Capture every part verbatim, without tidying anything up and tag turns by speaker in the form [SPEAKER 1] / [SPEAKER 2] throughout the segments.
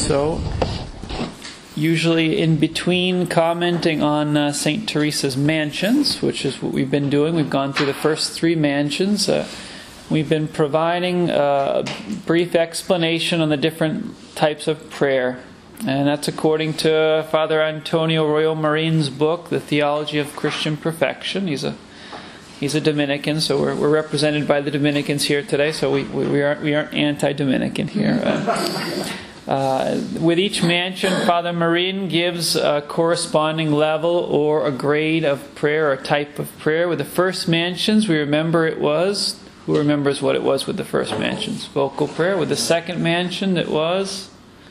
[SPEAKER 1] So, usually in between commenting on uh, Saint Teresa's mansions, which is what we've been doing, we've gone through the first three mansions. Uh, we've been providing a brief explanation on the different types of prayer. And that's according to Father Antonio Royo Marin's book, The Theology of Christian Perfection. He's a he's a Dominican, so we're we're represented by the Dominicans here today. So we we, we aren't we aren't anti-Dominican here. Uh, uh, with each mansion, Father Marin gives a corresponding level or a grade of prayer or type of prayer. With the first mansions, we remember it was who remembers what it was with the first mansions? Vocal prayer. With the second mansion, it was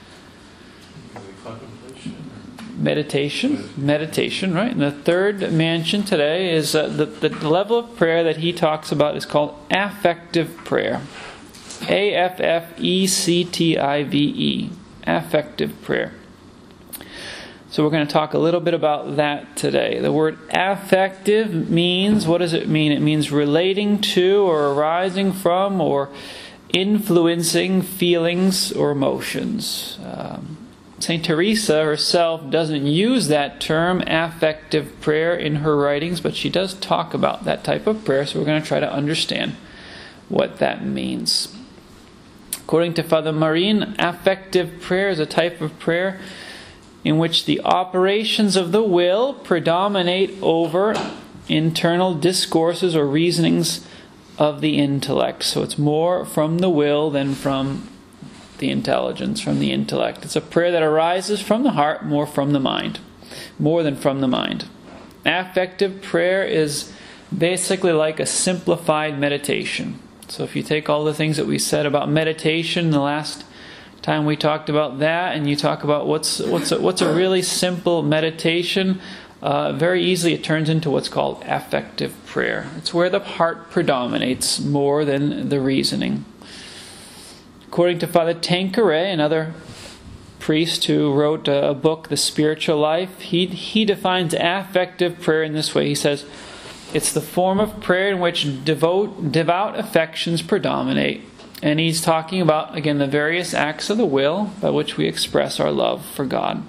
[SPEAKER 1] Meditation, meditation, right? And the third mansion today is uh, the, the level of prayer that he talks about is called affective prayer. A F F E C T I V E. Affective prayer. So we're going to talk a little bit about that today. The word affective means, what does it mean? It means relating to or arising from or influencing feelings or emotions. Um, Saint Teresa herself doesn't use that term, affective prayer, in her writings, but she does talk about that type of prayer, so we're going to try to understand what that means. According to Father Marin, affective prayer is a type of prayer in which the operations of the will predominate over internal discourses or reasonings of the intellect. So it's more from the will than from the intelligence, from the intellect. It's a prayer that arises from the heart, more from the mind, more than from the mind. Affective prayer is basically like a simplified meditation. So if you take all the things that we said about meditation the last time we talked about that, and you talk about what's what's a, what's a really simple meditation, uh, very easily it turns into what's called affective prayer. It's where the heart predominates more than the reasoning. According to Father Tanqueray, another priest who wrote a book, The Spiritual Life, he, he defines affective prayer in this way. He says, it's the form of prayer in which devout, devout affections predominate. And he's talking about, again, the various acts of the will by which we express our love for God.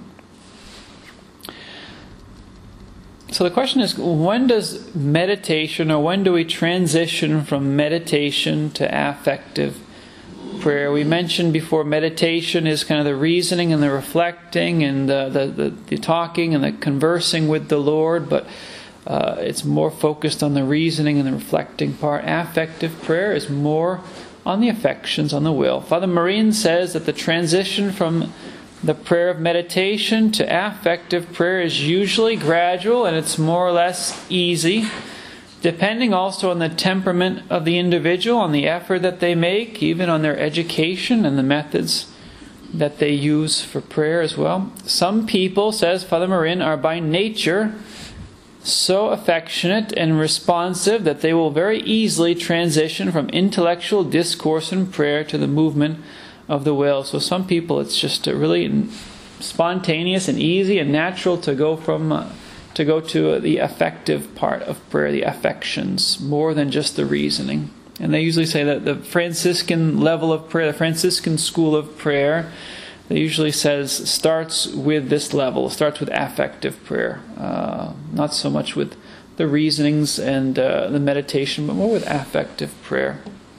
[SPEAKER 1] So the question is, when does meditation, or when do we transition from meditation to affective prayer? We mentioned before, meditation is kind of the reasoning and the reflecting and the, the, the, the talking and the conversing with the Lord, but uh, it's more focused on the reasoning and the reflecting part. Affective prayer is more on the affections, on the will. Father Marin says that the transition from the prayer of meditation to affective prayer is usually gradual, and it's more or less easy, depending also on the temperament of the individual, on the effort that they make, even on their education and the methods that they use for prayer as well. Some people, says Father Marin, are by nature so affectionate and responsive that they will very easily transition from intellectual discourse and prayer to the movement of the will. So some people, it's just really spontaneous and easy and natural to go from Uh, to go to the affective part of prayer, the affections, more than just the reasoning. And they usually say that the Franciscan level of prayer, the Franciscan school of prayer, they usually says starts with this level, starts with affective prayer. Uh, not so much with the reasonings and uh, the meditation, but more with affective prayer.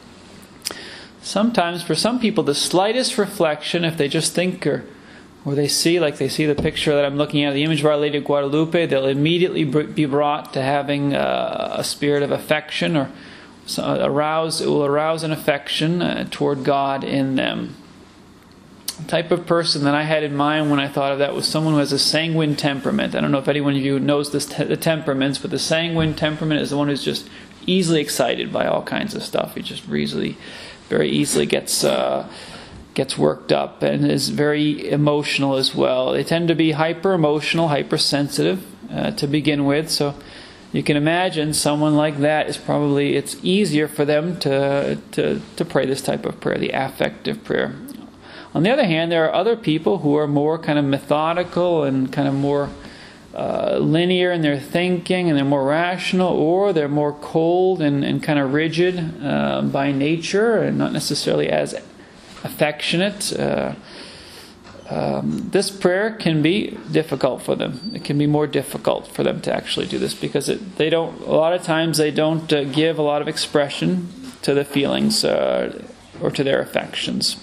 [SPEAKER 1] Sometimes, for some people, the slightest reflection, if they just think or or they see, like they see the picture that I'm looking at, the image of Our Lady of Guadalupe, they'll immediately be brought to having uh, a spirit of affection, or arouse, it will arouse an affection uh, toward God in them. The type of person that I had in mind when I thought of that was someone who has a sanguine temperament. I don't know if anyone of you knows this te- the temperaments, but the sanguine temperament is the one who's just easily excited by all kinds of stuff. He just easily, very easily gets Uh, gets worked up and is very emotional as well. They tend to be hyper-emotional, hypersensitive uh, to begin with. So you can imagine someone like that is probably, it's easier for them to, to, to pray this type of prayer, the affective prayer. On the other hand, there are other people who are more kind of methodical and kind of more uh, linear in their thinking, and they're more rational, or they're more cold and, and kind of rigid uh, by nature, and not necessarily as affectionate. Uh, um, this prayer can be difficult for them. It can be more difficult for them to actually do this because it, they don't. A lot of times they don't uh, give a lot of expression to the feelings uh, or to their affections.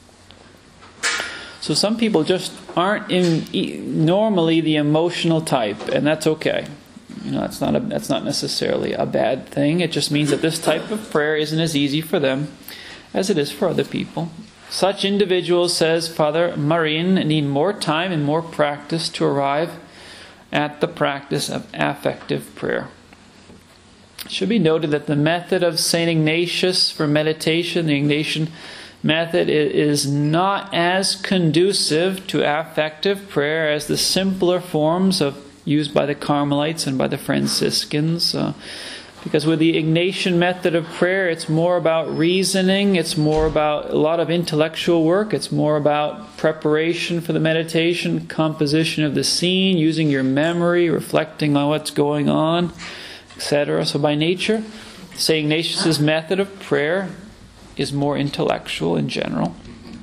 [SPEAKER 1] So some people just aren't in normally the emotional type, and that's okay. You know, that's not a, that's not necessarily a bad thing. It just means that this type of prayer isn't as easy for them as it is for other people. Such individuals, says Father Marin, need more time and more practice to arrive at the practice of affective prayer. It should be noted that the method of Saint Ignatius for meditation, the Ignatian method, is not as conducive to affective prayer as the simpler forms of used by the Carmelites and by the Franciscans. Uh, because with the Ignatian method of prayer, it's more about reasoning, it's more about a lot of intellectual work, it's more about preparation for the meditation, composition of the scene, using your memory, reflecting on what's going on, et cetera. So by nature, Saint Ignatius' method of prayer is more intellectual in general.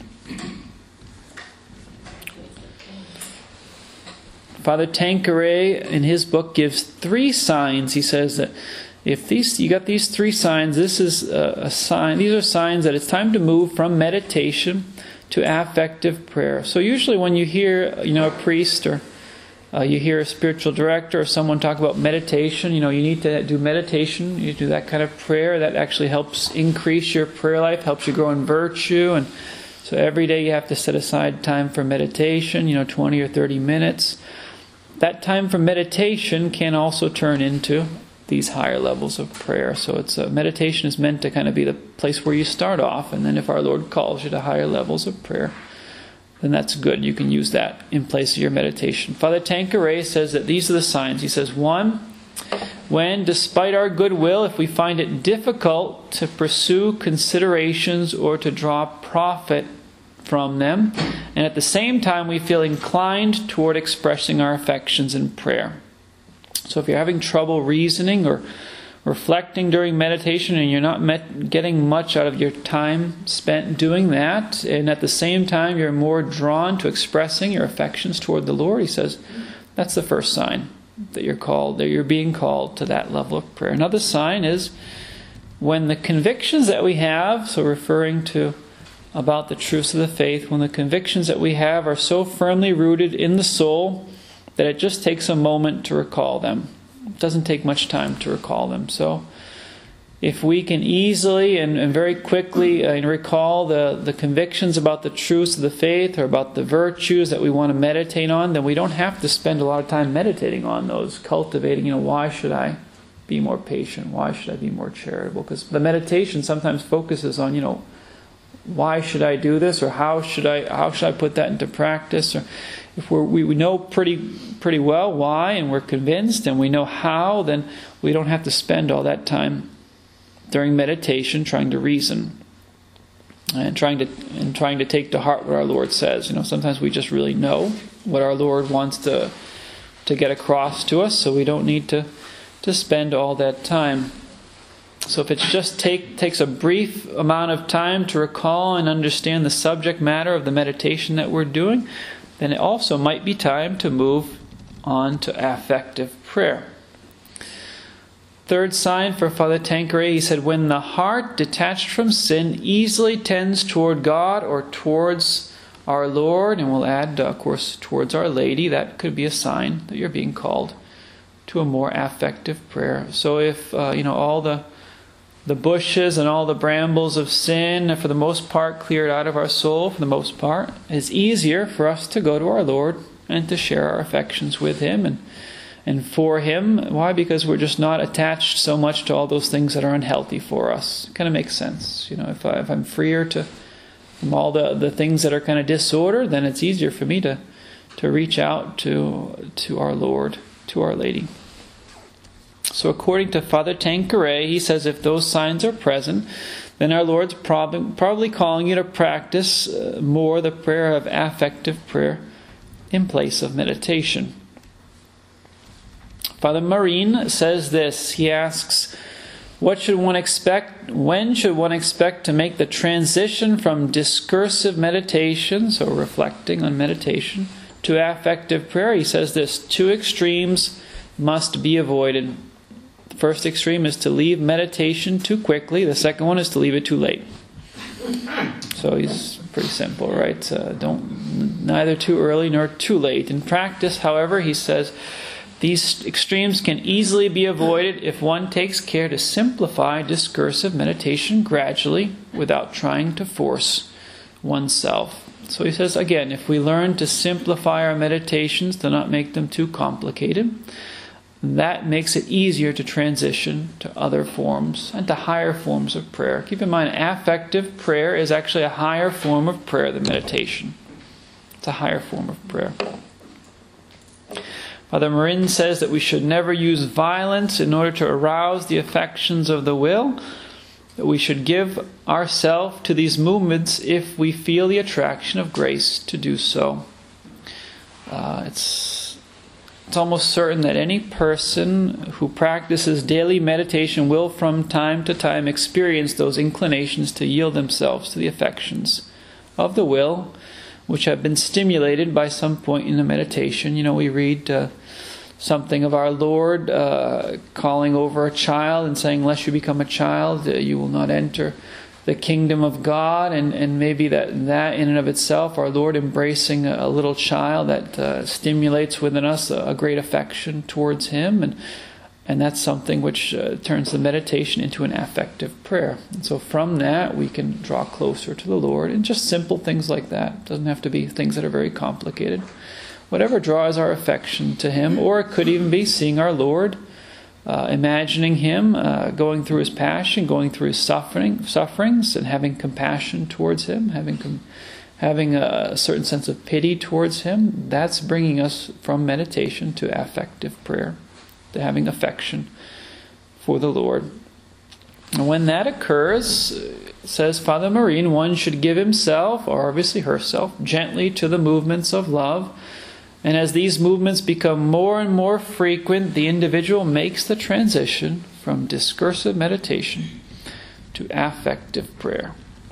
[SPEAKER 1] Father Tanqueray, in his book, gives three signs. He says that if these you got these three signs, this is a, a sign. These are signs that it's time to move from meditation to affective prayer. So usually, when you hear, you know, a priest or uh, you hear a spiritual director or someone talk about meditation, you know, you need to do meditation. You do that kind of prayer that actually helps increase your prayer life, helps you grow in virtue, and so every day you have to set aside time for meditation. You know, twenty or thirty minutes. That time for meditation can also turn into these higher levels of prayer. So it's uh, meditation is meant to kind of be the place where you start off, and then if our Lord calls you to higher levels of prayer, then that's good. You can use that in place of your meditation. Father Tanqueray says that these are the signs. He says, one, when, despite our goodwill, if we find it difficult to pursue considerations or to draw profit from them, and at the same time we feel inclined toward expressing our affections in prayer. So if you're having trouble reasoning or reflecting during meditation and you're not met, getting much out of your time spent doing that, and at the same time you're more drawn to expressing your affections toward the Lord, he says, that's the first sign that you're called, that you're being called to that level of prayer. Another sign is when the convictions that we have, so referring to about the truths of the faith, when the convictions that we have are so firmly rooted in the soul that it just takes a moment to recall them. It doesn't take much time to recall them. So if we can easily and, and very quickly uh, recall the, the convictions about the truths of the faith or about the virtues that we want to meditate on, then we don't have to spend a lot of time meditating on those, cultivating, you know, why should I be more patient? Why should I be more charitable? Because the meditation sometimes focuses on, you know, why should I do this, or how should I how should I put that into practice? Or if we're, we we know pretty pretty well why, and we're convinced, and we know how, then we don't have to spend all that time during meditation trying to reason and trying to and trying to take to heart what our Lord says. You know, sometimes we just really know what our Lord wants to to get across to us, so we don't need to to spend all that time. So if it just take, takes a brief amount of time to recall and understand the subject matter of the meditation that we're doing, then it also might be time to move on to affective prayer. Third sign for Father Tanqueray, he said, when the heart, detached from sin, easily tends toward God or towards our Lord, and we'll add, of course, towards Our Lady, that could be a sign that you're being called to a more affective prayer. So if, uh, you know, all the The bushes and all the brambles of sin are for the most part cleared out of our soul, for the most part, it's easier for us to go to our Lord and to share our affections with Him and and for Him. Why? Because we're just not attached so much to all those things that are unhealthy for us. It kind of makes sense. You know, if, I, if I'm freer to from all the, the things that are kind of disorder, then it's easier for me to, to reach out to to our Lord, to Our Lady. So according to Father Tanqueray, he says if those signs are present, then our Lord's probably, probably calling you to practice uh, more the prayer of affective prayer in place of meditation. Father Marin says this. He asks, What should one expect? When should one expect to make the transition from discursive meditation, so reflecting on meditation, to affective prayer? He says this: two extremes must be avoided. The first extreme is to leave meditation too quickly. The second one is to leave it too late. So he's pretty simple, right? Uh, don't neither too early nor too late. In practice, however, he says, these extremes can easily be avoided if one takes care to simplify discursive meditation gradually without trying to force oneself. So he says, again, if we learn to simplify our meditations, to not make them too complicated, that makes it easier to transition to other forms and to higher forms of prayer. Keep in mind, affective prayer is actually a higher form of prayer than meditation. It's a higher form of prayer. Father Marin says that we should never use violence in order to arouse the affections of the will, that we should give ourselves to these movements if we feel the attraction of grace to do so. Uh, it's It's almost certain that any person who practices daily meditation will from time to time experience those inclinations to yield themselves to the affections of the will, which have been stimulated by some point in the meditation. You know, we read uh, something of our Lord uh, calling over a child and saying, unless you become a child, uh, you will not enter the kingdom of God, and, and maybe that, that in and of itself, our Lord embracing a, a little child, that uh, stimulates within us a, a great affection towards Him, and and that's something which uh, turns the meditation into an affective prayer. And so from that, we can draw closer to the Lord, and just simple things like that. It doesn't have to be things that are very complicated. Whatever draws our affection to Him, or it could even be seeing our Lord, Uh, imagining Him uh, going through His passion, going through His suffering, sufferings, and having compassion towards Him, having com- having a, a certain sense of pity towards Him. That's bringing us from meditation to affective prayer, to having affection for the Lord. And when that occurs, says Father Marin, one should give himself, or obviously herself, gently to the movements of love. And as these movements become more and more frequent, the individual makes the transition from discursive meditation to affective prayer.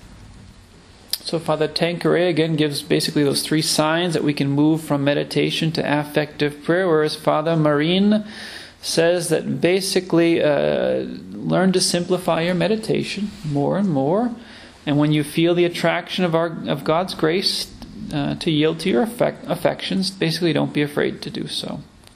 [SPEAKER 1] So Father Tanqueray again gives basically those three signs that we can move from meditation to affective prayer, whereas Father Marin says that basically uh, learn to simplify your meditation more and more, and when you feel the attraction of our of God's grace, Uh, to yield to your affect, affections, basically don't be afraid to do so.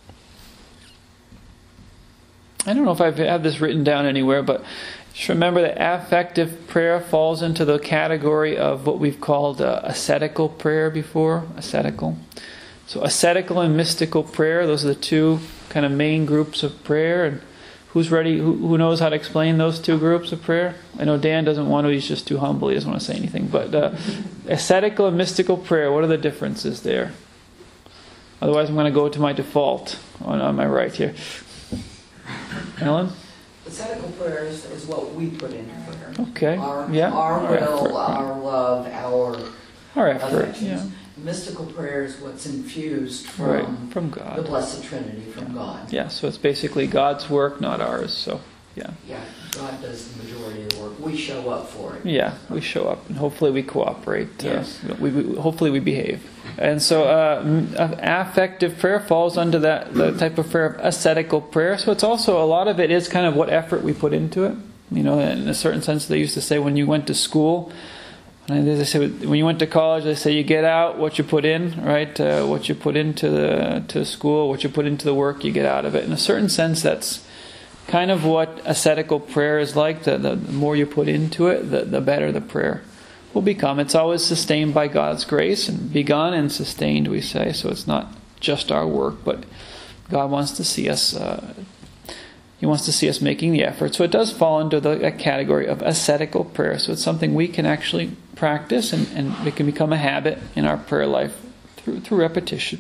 [SPEAKER 1] I don't know if I've had this written down anywhere, but just remember that affective prayer falls into the category of what we've called uh, ascetical prayer before. Ascetical. So ascetical and mystical prayer, those are the two kind of main groups of prayer. And who's ready? Who, who knows how to explain those two groups of prayer? I know Dan doesn't want to. He's just too humble. He doesn't want to say anything. But uh, ascetical and mystical prayer, what are the differences there? Otherwise, I'm going to go to my default on, on my right here. Ellen?
[SPEAKER 2] Ascetical prayer is, is what we put into prayer.
[SPEAKER 1] Okay.
[SPEAKER 2] Our,
[SPEAKER 1] yeah.
[SPEAKER 2] our will,
[SPEAKER 1] effort,
[SPEAKER 2] our
[SPEAKER 1] right.
[SPEAKER 2] love, our,
[SPEAKER 1] our effort.
[SPEAKER 2] affections.
[SPEAKER 1] Yeah.
[SPEAKER 2] Mystical prayer is what's infused from,
[SPEAKER 1] right. from God.
[SPEAKER 2] the Blessed Trinity, from
[SPEAKER 1] yeah.
[SPEAKER 2] God.
[SPEAKER 1] Yeah, so it's basically God's work, not ours. So, yeah.
[SPEAKER 2] Yeah, God does the majority of the work. We show up for it.
[SPEAKER 1] Yeah, we show up, and hopefully we cooperate.
[SPEAKER 2] Yes.
[SPEAKER 1] Uh, we, we, hopefully we behave. And so uh, affective prayer falls under that the type of prayer of ascetical prayer. So it's also, a lot of it is kind of what effort we put into it. You know, in a certain sense, they used to say when you went to school, and they say when you went to college, they say you get out what you put in, right? Uh, what you put into the to school, what you put into the work, you get out of it. In a certain sense, that's kind of what ascetical prayer is like. The, the, the more you put into it, the, the better the prayer will become. It's always sustained by God's grace, and begun and sustained, we say. So it's not just our work, but God wants to see us. Uh, He wants to see us making the effort. So it does fall into the category of ascetical prayer. So it's something we can actually practice, and, and it can become a habit in our prayer life through, through repetition.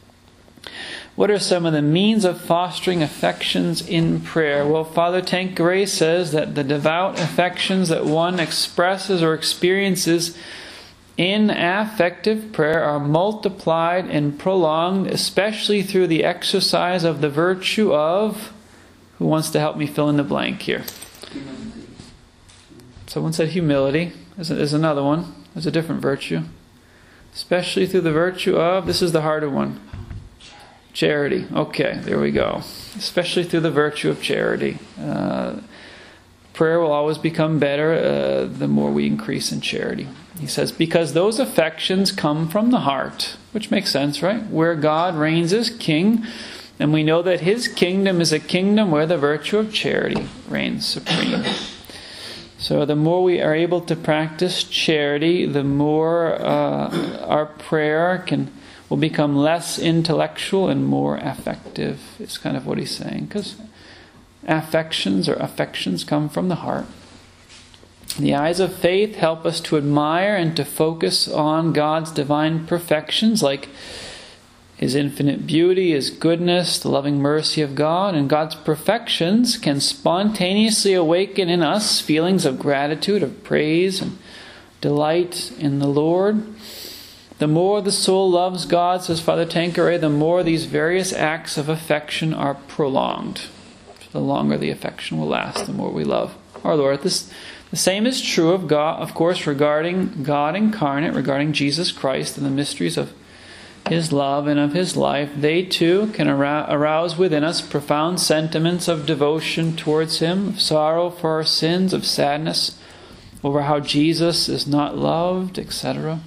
[SPEAKER 1] What are some of the means of fostering affections in prayer? Well, Father Tanqueray says that the devout affections that one expresses or experiences in affective prayer are multiplied and prolonged, especially through the exercise of the virtue of... Who wants to help me fill in the blank here? Someone said humility. There's, there's another one. There's a different virtue. Especially through the virtue of, this is the harder one. Charity. Okay, there we go. Especially through the virtue of charity. Uh, prayer will always become better uh, the more we increase in charity. He says, because those affections come from the heart, which makes sense, right? Where God reigns as king, and we know that his kingdom is a kingdom where the virtue of charity reigns supreme. So the more we are able to practice charity, the more uh, our prayer can will become less intellectual and more affective. It's kind of what he's saying, because affections or affections come from the heart. The eyes of faith help us to admire and to focus on God's divine perfections, like his infinite beauty, his goodness, the loving mercy of God, and God's perfections can spontaneously awaken in us feelings of gratitude, of praise, and delight in the Lord. The more the soul loves God, says Father Tanqueray, the more these various acts of affection are prolonged. The longer the affection will last, the more we love our Lord. This, the same is true of God, of course, regarding God incarnate, regarding Jesus Christ and the mysteries of his love and of his life. They too can arouse within us profound sentiments of devotion towards him, of sorrow for our sins, of sadness over how Jesus is not loved, et cetera.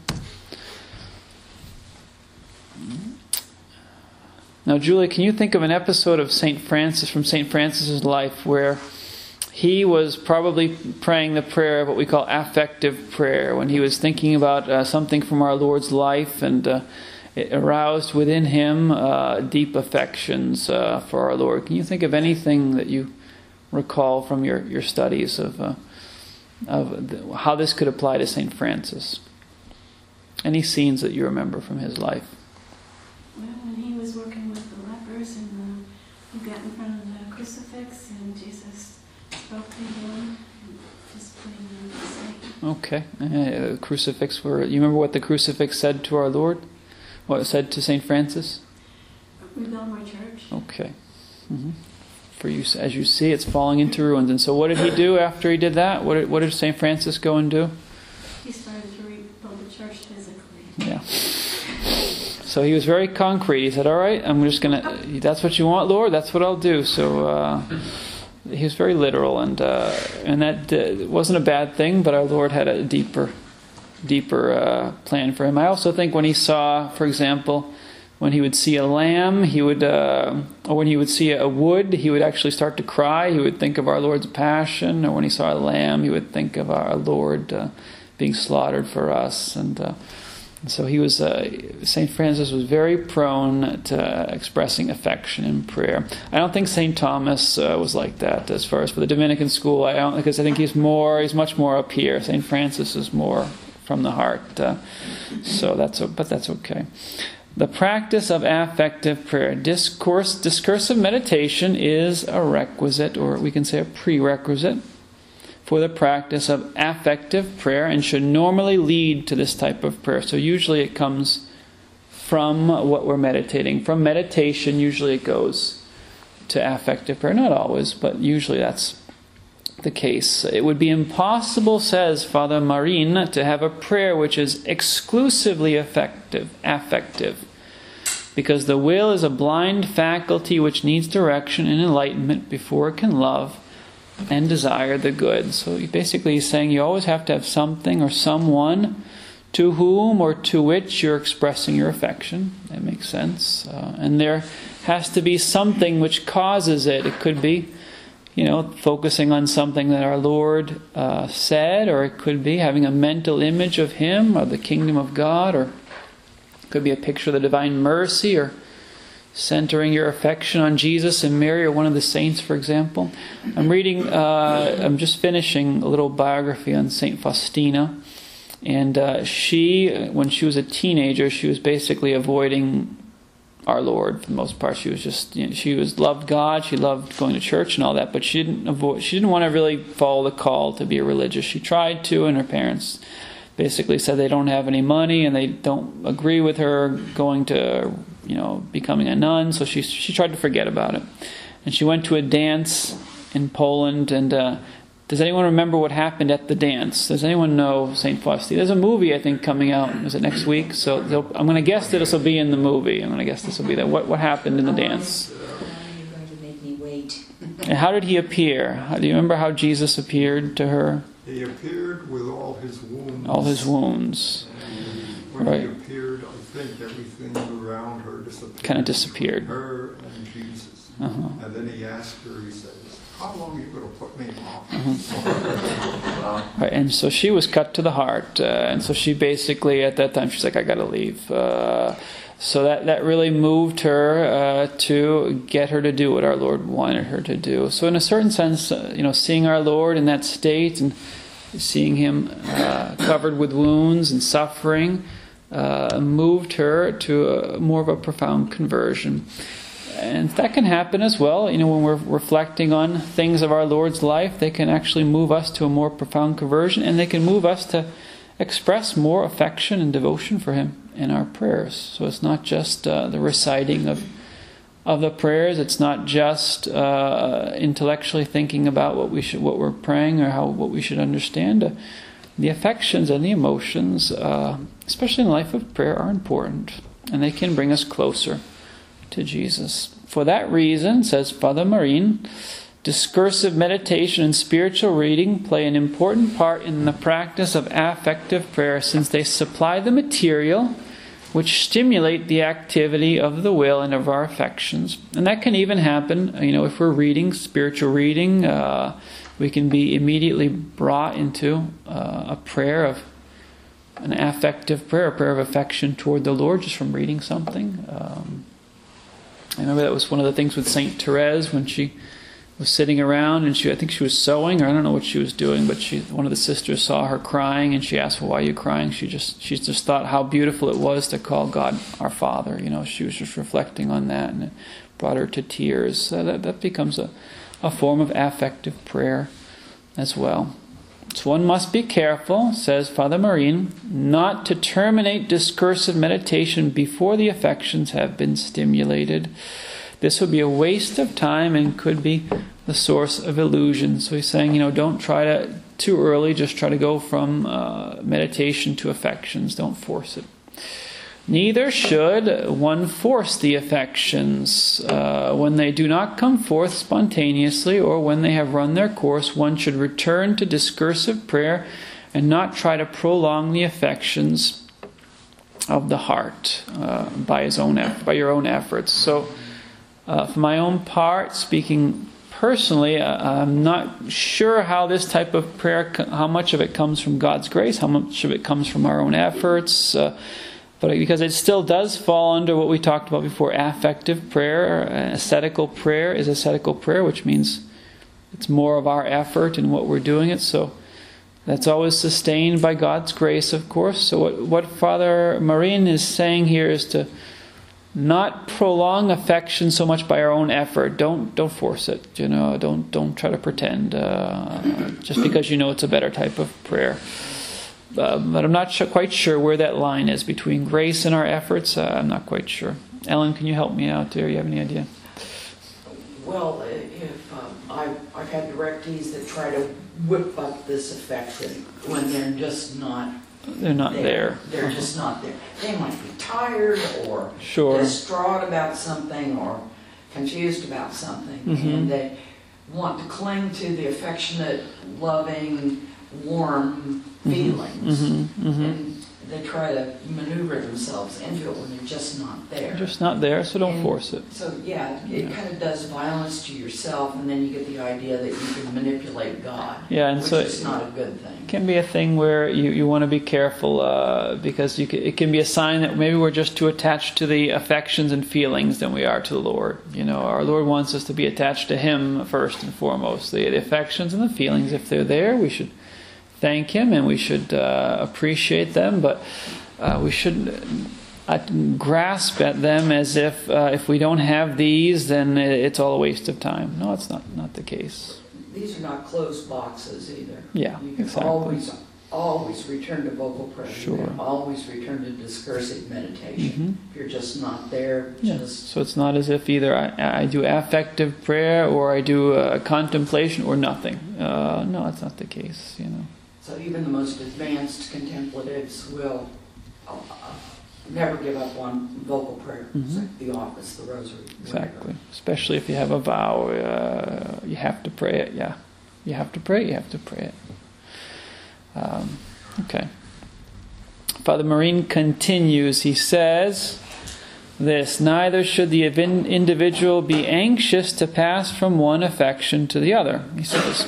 [SPEAKER 1] Now, Julie, can you think of an episode of Saint Francis, from Saint Francis's life, where he was probably praying the prayer of what we call affective prayer, when he was thinking about uh, something from our Lord's life, and uh, it aroused within him uh, deep affections uh, for our Lord? Can you think of anything that you recall from your, your studies of, uh, of the, how this could apply to Saint Francis? Any scenes that you remember from his life?
[SPEAKER 3] Well, when he was working with the lepers, and uh, he got in front of the crucifix, and Jesus spoke to him, and just putting him to sleep.
[SPEAKER 1] Okay. Uh, crucifix were. You remember what the crucifix said to our Lord? What it said to Saint Francis?
[SPEAKER 3] Rebuild my church.
[SPEAKER 1] Okay. Mm-hmm. For you, as you see, it's falling into ruins. And so, what did he do after he did that? What did, what did Saint Francis go and do?
[SPEAKER 3] He started to rebuild the church physically.
[SPEAKER 1] Yeah. So he was very concrete. He said, all right, I'm just going to, that's what you want, Lord, that's what I'll do. So uh, he was very literal, and uh, and that uh, wasn't a bad thing, but our Lord had a deeper, deeper uh, plan for him. I also think when he saw, for example, when he would see a lamb, he would, uh, or when he would see a wood, he would actually start to cry. He would think of our Lord's passion, or when he saw a lamb, he would think of our Lord uh, being slaughtered for us, and uh, So he was, uh, Saint Francis was very prone to expressing affection in prayer. I don't think Saint Thomas uh, was like that as far as for the Dominican school. I don't, because I think he's more, he's much more up here. Saint Francis is more from the heart. Uh, so that's, but that's okay. The practice of affective prayer, discourse, discursive meditation is a requisite, or we can say a prerequisite, for the practice of affective prayer, and should normally lead to this type of prayer. So usually it comes from what we're meditating. From meditation, usually it goes to affective prayer. Not always, but usually that's the case. It would be impossible, says Father Marin, to have a prayer which is exclusively affective, affective, because the will is a blind faculty which needs direction and enlightenment before it can love and desire the good. So basically he's saying you always have to have something or someone to whom or to which you're expressing your affection. That makes sense. Uh, and there has to be something which causes it. It could be, you know, focusing on something that our Lord uh, said, or it could be having a mental image of Him or the kingdom of God, or it could be a picture of the divine mercy, or centering your affection on Jesus and Mary or one of the saints, for example. I'm reading, uh, I'm just finishing a little biography on Saint Faustina. And uh, she, when she was a teenager, she was basically avoiding our Lord for the most part. She was just, you know, she was loved God, she loved going to church and all that, but she didn't avoid, she didn't want to really follow the call to be a religious. She tried to, and her parents basically said they don't have any money and they don't agree with her going to, you know, becoming a nun. So she she tried to forget about it. And she went to a dance in Poland, and uh, Does anyone remember what happened at the dance? Does anyone know Saint Faustina? There's a movie, I think, coming out. Is it next week? So I'm going to guess that this will be in the movie. I'm going to guess this will be that. What what happened in the dance?
[SPEAKER 2] Now you're going to make me wait.
[SPEAKER 1] And how did he appear? How, do you remember how Jesus appeared to her?
[SPEAKER 4] He appeared with all his wounds.
[SPEAKER 1] All his wounds.
[SPEAKER 4] And when
[SPEAKER 1] Right.
[SPEAKER 4] he appeared, I think everything around her disappeared.
[SPEAKER 1] Kind of disappeared.
[SPEAKER 4] Her and Jesus.
[SPEAKER 1] Uh-huh.
[SPEAKER 4] And then he asked her, he says, how long are you going to put me off?
[SPEAKER 1] Uh-huh. Right, and so she was cut to the heart, uh, and so she basically at that time she's like, I got to leave. Uh, so that that really moved her uh, to get her to do what our Lord wanted her to do. So in a certain sense, uh, you know, seeing our Lord in that state and seeing him uh, covered with wounds and suffering uh, moved her to a, more of a profound conversion. And that can happen as well. You know, when we're reflecting on things of our Lord's life, they can actually move us to a more profound conversion, and they can move us to express more affection and devotion for him in our prayers. So it's not just uh, the reciting of of the prayers. It's not just uh, intellectually thinking about what we should, what we're praying, or how what we should understand. Uh, the affections and the emotions, uh, especially in the life of prayer, are important, and they can bring us closer to Jesus. For that reason, says Father Marine, discursive meditation and spiritual reading play an important part in the practice of affective prayer, since they supply the material which stimulate the activity of the will and of our affections. And that can even happen, you know, if we're reading spiritual reading, uh, we can be immediately brought into uh, a prayer of an affective prayer, a prayer of affection toward the Lord, just from reading something. Um, I remember that was one of the things with Saint Therese when she was sitting around and she, I think she was sewing, or I don't know what she was doing, but she, one of the sisters saw her crying and she asked, well, why are you crying? She just, she just thought how beautiful it was to call God our Father. You know, she was just reflecting on that, and it brought her to tears. So that, that becomes a, a form of affective prayer as well. So one must be careful, says Father Marine, not to terminate discursive meditation before the affections have been stimulated. This would be a waste of time and could be the source of illusion. So he's saying, you know, don't try to, too early, just try to go from uh, meditation to affections. Don't force it. Neither should one force the affections. Uh, when they do not come forth spontaneously, or when they have run their course, one should return to discursive prayer and not try to prolong the affections of the heart uh, by his own eff- by your own efforts. So, uh, for my own part, speaking personally, uh, I'm not sure how this type of prayer, how much of it comes from God's grace, how much of it comes from our own efforts. Uh, But because it still does fall under what we talked about before, affective prayer. Ascetical prayer is ascetical prayer, which means it's more of our effort in what we're doing it. So that's always sustained by God's grace, of course. So what, what Father Marine is saying here is to not prolong affection so much by our own effort. Don't don't force it. You know, don't don't try to pretend uh, just because you know it's a better type of prayer. Uh, but I'm not sh- quite sure where that line is between grace and our efforts. Uh, I'm not quite sure. Ellen, can you help me out there? You have any idea?
[SPEAKER 2] Well, if um, I've, I've had directees that try to whip up this affection when they're just not
[SPEAKER 1] They're not there.
[SPEAKER 2] there. They're just not there. They might be tired or
[SPEAKER 1] Sure.
[SPEAKER 2] distraught about something or confused about something.
[SPEAKER 1] Mhm.
[SPEAKER 2] And they want to cling to the affectionate, loving, warm feelings.
[SPEAKER 1] Mm-hmm, mm-hmm.
[SPEAKER 2] And they try to maneuver themselves into it when they're just not there.
[SPEAKER 1] Just not there, so don't
[SPEAKER 2] And
[SPEAKER 1] force it.
[SPEAKER 2] So yeah, it
[SPEAKER 1] Yeah.
[SPEAKER 2] kind of does violence to yourself, and then you get the idea that you can manipulate God,
[SPEAKER 1] Yeah, and
[SPEAKER 2] which
[SPEAKER 1] so
[SPEAKER 2] is not a good thing.
[SPEAKER 1] it can be a thing where you, you want to be careful uh, because you can, it can be a sign that maybe we're just too attached to the affections and feelings than we are to the Lord. You know, our Lord wants us to be attached to Him first and foremost. The, the affections and the feelings, if they're there, we should thank Him and we should uh, appreciate them, but uh, we should uh, grasp at them as if uh, if we don't have these, then it's all a waste of time. No, it's not not the case.
[SPEAKER 2] These are not closed boxes either.
[SPEAKER 1] Yeah,
[SPEAKER 2] You can
[SPEAKER 1] exactly.
[SPEAKER 2] always always return to vocal prayer.
[SPEAKER 1] Sure.
[SPEAKER 2] And always return to discursive meditation.
[SPEAKER 1] Mhm.
[SPEAKER 2] If you're just not there,
[SPEAKER 1] Yeah.
[SPEAKER 2] just
[SPEAKER 1] So it's not as if either I, I do affective prayer or I do uh, contemplation or nothing. Uh, no, that's not the case, you know.
[SPEAKER 2] so even the most advanced contemplatives will uh, never give up on vocal prayer. It's
[SPEAKER 1] Mhm.
[SPEAKER 2] like the office, the rosary.
[SPEAKER 1] Exactly. Especially if you have a vow, uh, you have to pray it. Yeah, you have to pray. You have to pray it. Um, okay. Father Marine continues. He says this: neither should the evin- individual be anxious to pass from one affection to the other. He says,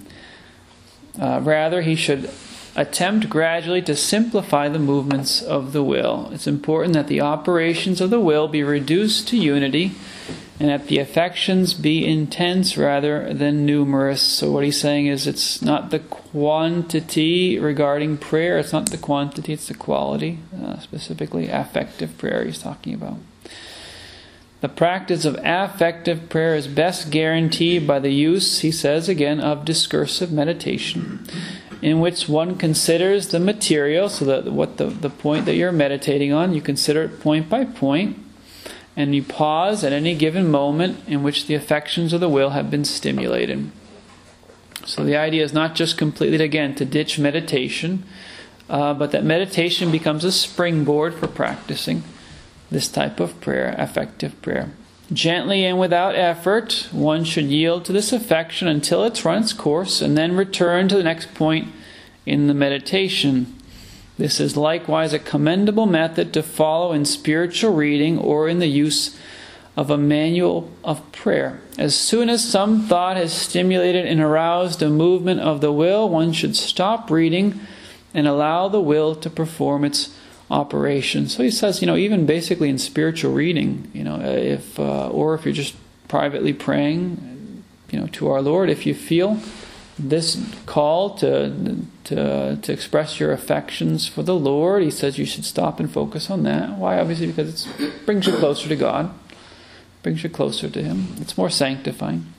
[SPEAKER 1] uh, rather he should attempt gradually to simplify the movements of the will. It's important that the operations of the will be reduced to unity and that the affections be intense rather than numerous. So what he's saying is it's not the quantity regarding prayer, it's not the quantity, it's the quality, uh, specifically affective prayer he's talking about. The practice of affective prayer is best guaranteed by the use, he says again, of discursive meditation, in which one considers the material, so that what the, the point that you're meditating on, you consider it point by point, and you pause at any given moment in which the affections of the will have been stimulated. So the idea is not just completely, again, to ditch meditation, uh, but that meditation becomes a springboard for practicing this type of prayer, affective prayer. Gently and without effort, one should yield to this affection until it's run its course, and then return to the next point in the meditation. This is likewise a commendable method to follow in spiritual reading or in the use of a manual of prayer. As soon as some thought has stimulated and aroused a movement of the will, one should stop reading and allow the will to perform its operation. So he says, you know, even basically in spiritual reading, you know, if uh, or if you're just privately praying, you know, to our Lord, if you feel this call to to to express your affections for the Lord, he says you should stop and focus on that. Why? Obviously because it brings you closer to God, brings you closer to Him. It's more sanctifying.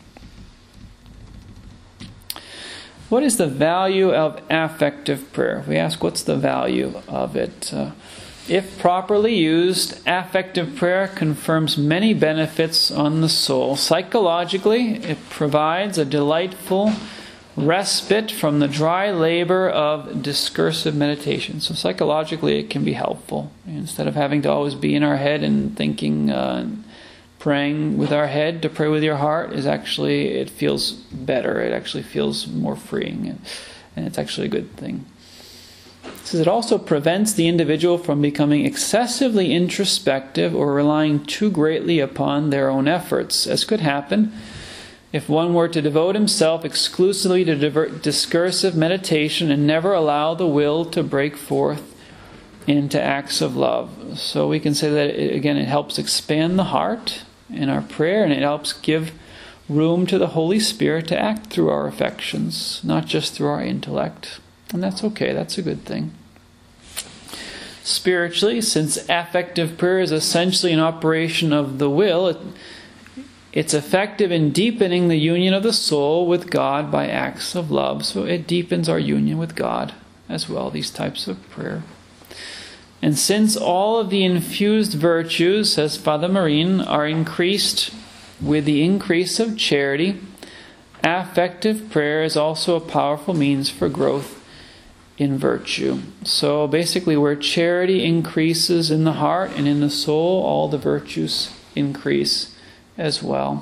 [SPEAKER 1] What is the value of affective prayer? We ask, what's the value of it? Uh, if properly used, affective prayer confirms many benefits on the soul. Psychologically, it provides a delightful respite from the dry labor of discursive meditation. So psychologically, it can be helpful. Instead of having to always be in our head and thinking, uh, praying with our head to pray with your heart is actually, it feels better. It actually feels more freeing. And it's actually a good thing. It says it also prevents the individual from becoming excessively introspective or relying too greatly upon their own efforts, as could happen if one were to devote himself exclusively to divert discursive meditation and never allow the will to break forth into acts of love. So we can say that, it, again, it helps expand the heart in our prayer, and it helps give room to the Holy Spirit to act through our affections, not just through our intellect. And that's okay, that's a good thing. Spiritually, since affective prayer is essentially an operation of the will, it, it's effective in deepening the union of the soul with God by acts of love. So it deepens our union with God as well, these types of prayer. And since all of the infused virtues, says Father Marine, are increased with the increase of charity, affective prayer is also a powerful means for growth in virtue. So basically, where charity increases in the heart and in the soul, all the virtues increase as well.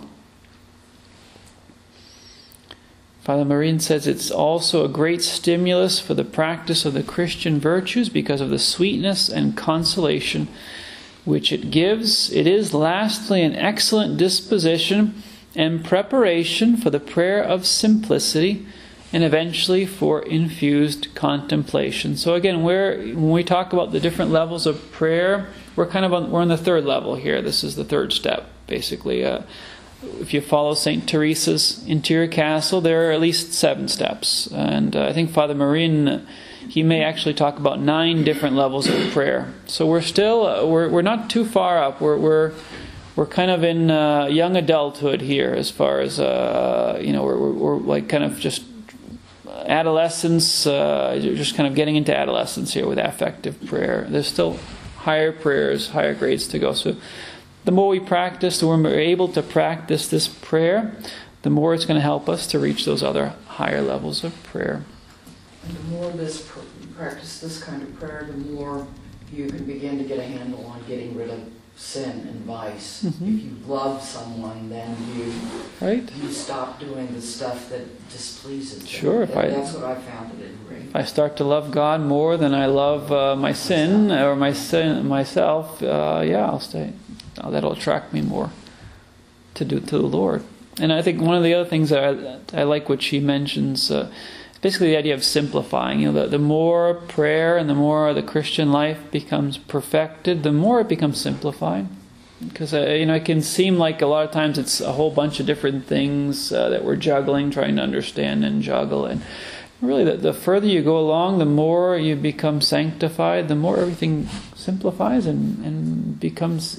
[SPEAKER 1] Father Marine says it's also a great stimulus for the practice of the Christian virtues because of the sweetness and consolation which it gives. It is lastly an excellent disposition and preparation for the prayer of simplicity and eventually for infused contemplation. So again, we're, when we talk about the different levels of prayer, we're kind of on, we're on the third level here. This is the third step, basically. Uh, If you follow Saint Teresa's interior castle, there are at least seven steps. And uh, I think Father Marine, he may actually talk about nine different levels of prayer. So we're still, uh, we're we're not too far up. We're we're we're kind of in uh, young adulthood here, as far as uh, you know, we're, we're we're like kind of just adolescence, uh, you're just kind of getting into adolescence here with affective prayer. There's still higher prayers, higher grades to go. So the more we practice, the more we're able to practice this prayer, the more it's going to help us to reach those other higher levels of prayer.
[SPEAKER 2] And the more this pr- you practice this kind of prayer, the more you can begin to get a handle on getting rid of sin and vice.
[SPEAKER 1] Mm-hmm.
[SPEAKER 2] If you love someone, then you
[SPEAKER 1] Right?
[SPEAKER 2] you stop doing the stuff that displeases them.
[SPEAKER 1] Sure, if
[SPEAKER 2] And
[SPEAKER 1] I-
[SPEAKER 2] that's what I found at any rate.
[SPEAKER 1] If I start to love God more than I love uh, my sin or my sin myself, uh, yeah, I'll stay. Uh, that'll attract me more to do to the Lord. And I think one of the other things that I, I like what she mentions, uh, basically the idea of simplifying. You know, the, the more prayer and the more the Christian life becomes perfected, the more it becomes simplified. Because uh, you know, it can seem like a lot of times it's a whole bunch of different things uh, that we're juggling, trying to understand and juggle. And really, the, the further you go along, the more you become sanctified, the more everything simplifies and, and becomes